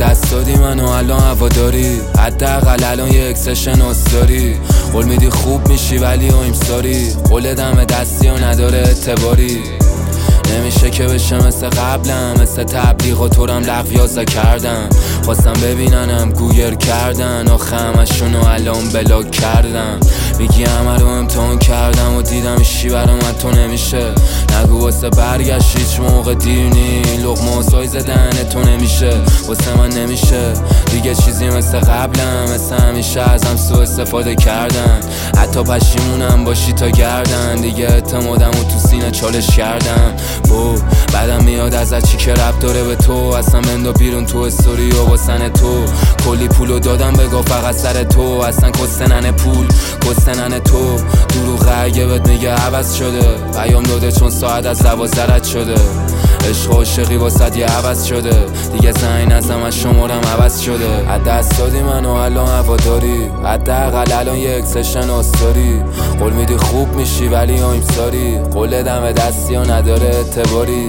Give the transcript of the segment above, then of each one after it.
دست دادی منو الان هواداری، حداقل الان یه اکسشن استاری. قول میدی خوب میشی ولی ایم ساری، قول دم دستی و نداره اعتباری. نمیشه که بشه مثل قبلم، مثل تبلیغ و تورم لغویازه کردم. خواستم ببیننم گوگر کردن، آخه همشونو الان بلاک کردم. میگی همه رو امتحان کردم و دیدم ایشی برا من تو نمیشه. نگو واسه برگشت هیچ موقع دیر نی، لقمه و سایز دهنه تو نمیشه. واسه من نمیشه دیگه چیزی مثل قبلم، مثل همیشه ازم سوء استفاده کردن. حتی پشیمونم باشی تا گردن، دیگه اعتمادم و تو سینه چالش کردم. بعدم میاد ازت چی که رب داره به تو، اصلا بندو بیرون تو استوری و واسن تو. کلی پولو دادم بگو فقط سر تو، اصلا کستنن پول کستنن تو. دروغه اگه بهت میگه عوض شده، پیام داده چون ساعت از 12 رد شده. عشق و عاشقی واسد یه عوض شده، دیگه زنگ نزم از شمارم عوض شده. از دست دادی منو الان هواداری، حداقل الان یه اکسشن استاری. قول میدی خوب میشی ولی ایم ساری، قول دم دستی و نداره اعتباری.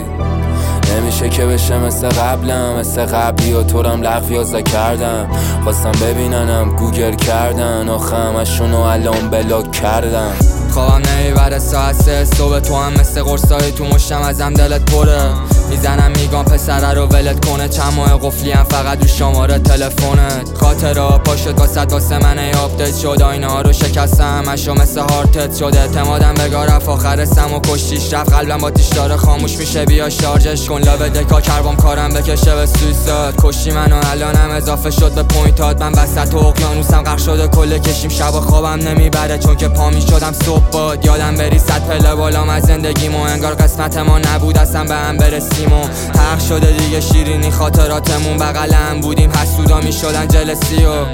نمیشه که بشه مثل قبلم، مثل قبلی و تورم لغویازه کردم. خواستم ببیننم گوگر کردن، آخه همشونو الان بلاک کردم. خوابم نمیبره ساعت 3 صبح، تو هم مثل قرصایی تو مشتم ازم دلت پره. میزنم میگم پسره رو ولت کنه، چند ماه قفلی هم فقط رو شماره تلفنت. خاطره پا شد واسه من آپدیت شد، آینه ها رو شکستم همشو مثل هارتت شد. اعتمادم بگاه رفت آخر سم و کشتیش رفت، قلبم با تیش داره خاموش میشه بیا شارژش کن. لابه دکا کربام کارم بکشه به سویساد، کشتی منو الانم اضافه شد به پوینتات. من وسط اقیانوسم غرق شده کله کشیم، شب و خوابم نمیبره چون که پا میشدم صبح باد. یادم بری 100 پله بالام از زندگیمو، انگار قسمت ما نبود اصلا به هم برسیم. و حق شده دیگه شیرینی خاطراتمون، بغلم بودیم حسودا میشدن جلسی و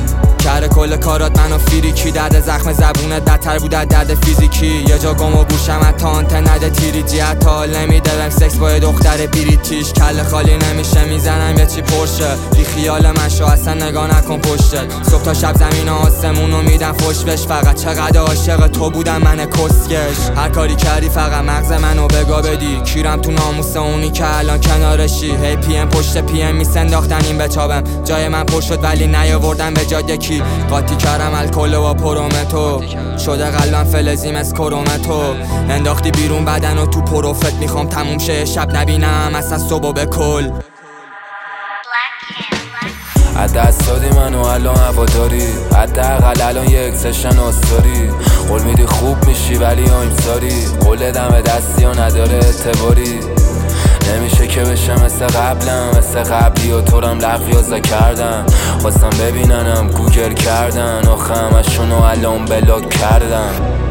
کار کل کارات منو فریکی. درد زخم زبونت بدتر بود از درد فیزیکی، یه جا گم و گوشم حتی آنتن نده تیریجی. حتی حال نمیدارم سکس با یه دختر بریتیش، کل خالی نمیشه میزنم یه چی پرشه. بی خیال من شو اصلا نگاه نکن پشتت، صبح تا شب زمین و آسمونو میدم فوش بش. فقط چقدر عاشق تو بودم من کسکش، هر کاری کردی فقط مغز منو بگا بدی. کیرم تو ناموس اونی که الان کنارشی، هی پی ام پشت پی ام میسنداختن این بچابم. جای من پر شد ولی نیاوردن به جاده کی. قاطی کردم الکل و پرومتو، شده قلبم فلزی مثل کرومتو. انداختی بیرون بدن و تو پروفت، میخوام تموم شه شب نبینم اصلا صبح به کل. از دست دادی منو الان هواداری، حداقل الان یه اکسشن استاری. قول میدی خوب میشی ولی ایم ساری، قول دم دستی و نداره اعتباری. نمیشه که بشه مثل قبلم، مثل قبلی و تورم لغویازه کردم. خواستم ببیننم گوگر کردن، آخه همشونو الان بلاک کردم.